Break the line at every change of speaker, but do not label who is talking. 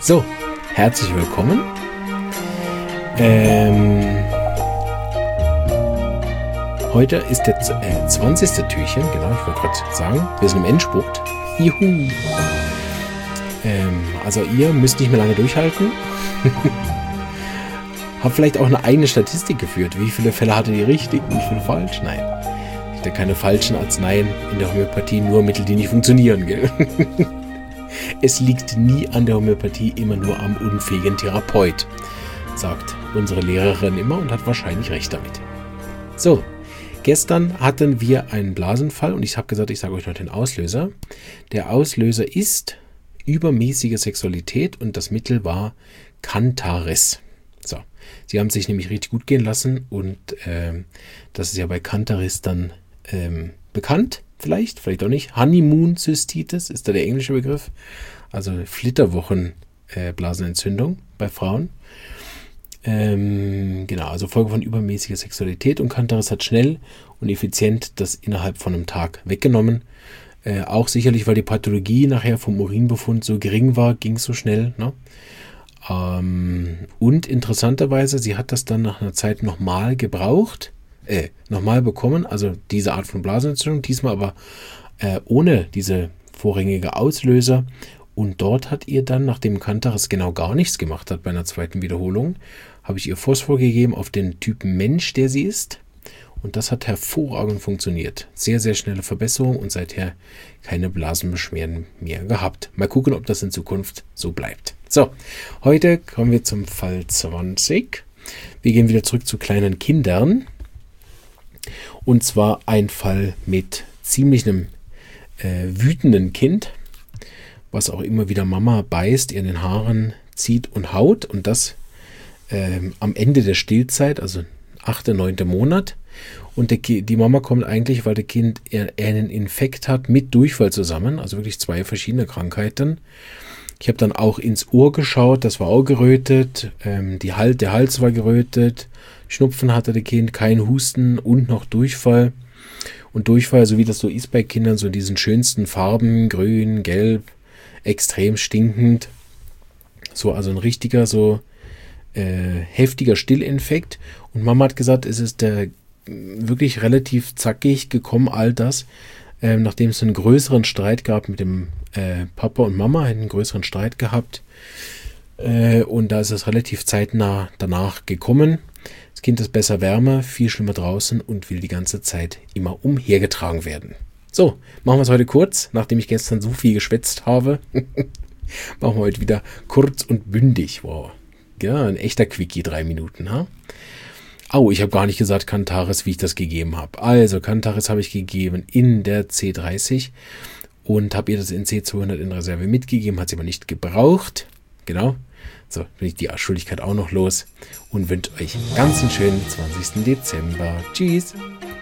So, herzlich willkommen. Heute ist der 20. Türchen, genau, ich wollte gerade sagen, wir sind im Endspurt. Juhu! Also ihr müsst nicht mehr lange durchhalten. Hab vielleicht auch eine eigene Statistik geführt. Wie viele Fälle hatte die richtig, wie viele falsch? Nein. Ich hatte keine falschen Arzneien in der Homöopathie, nur Mittel, die nicht funktionieren, gell? Es liegt nie an der Homöopathie, immer nur am unfähigen Therapeut, sagt unsere Lehrerin immer und hat wahrscheinlich recht damit. So, gestern hatten wir einen Blasenfall und ich habe gesagt, ich sage euch noch den Auslöser. Der Auslöser ist übermäßige Sexualität und das Mittel war Cantaris. So, sie haben sich nämlich richtig gut gehen lassen und das ist ja bei Cantaris dann bekannt. Vielleicht auch nicht. Honeymoon-Zystitis ist da der englische Begriff. Also Flitterwochen-Blasenentzündung bei Frauen. Genau, also Folge von übermäßiger Sexualität. Und Cantaris hat schnell und effizient das innerhalb von einem Tag weggenommen. Auch sicherlich, weil die Pathologie nachher vom Urinbefund so gering war, ging es so schnell. Ne? Und interessanterweise, sie hat das dann nach einer Zeit nochmal bekommen, also diese Art von Blasenentzündung, diesmal aber ohne diese vorrangige Auslöser. Und dort hat ihr dann, nachdem Cantaris genau gar nichts gemacht hat bei einer zweiten Wiederholung, habe ich ihr Phosphor gegeben auf den Typen Mensch, der sie ist. Und das hat hervorragend funktioniert. Sehr, sehr schnelle Verbesserung und seither keine Blasenbeschwerden mehr gehabt. Mal gucken, ob das in Zukunft so bleibt. So, heute kommen wir zum Fall 20. Wir gehen wieder zurück zu kleinen Kindern. Und zwar ein Fall mit ziemlich einem wütenden Kind, was auch immer wieder Mama beißt, ihr in den Haaren zieht und haut. Und das am Ende der Stillzeit, also 8., 9. Monat. Und die Mama kommt eigentlich, weil das Kind einen Infekt hat mit Durchfall zusammen. Also wirklich 2 verschiedene Krankheiten. Ich habe dann auch ins Ohr geschaut, das war auch gerötet. Der Hals war gerötet. Schnupfen hatte das Kind, kein Husten und noch Durchfall. Und Durchfall, so wie das so ist bei Kindern, so in diesen schönsten Farben, grün, gelb, extrem stinkend. So, also ein richtiger, so heftiger Stillinfekt. Und Mama hat gesagt, es ist wirklich relativ zackig gekommen, all das, nachdem es einen größeren Streit gab mit dem Papa und Mama, hätten einen größeren Streit gehabt. Und da ist es relativ zeitnah danach gekommen. Das Kind ist besser wärmer, viel schlimmer draußen und will die ganze Zeit immer umhergetragen werden. So, machen wir es heute kurz, nachdem ich gestern so viel geschwätzt habe. Machen wir heute wieder kurz und bündig. Wow, ja, ein echter Quickie, 3 Minuten. Ha? Ich habe gar nicht gesagt Cantaris, wie ich das gegeben habe. Also, Cantaris habe ich gegeben in der C30 und habe ihr das in C200 in Reserve mitgegeben, hat sie aber nicht gebraucht. Genau. So, bin ich die Schuldigkeit auch noch los und wünsche euch ganz einen schönen 20. Dezember. Tschüss.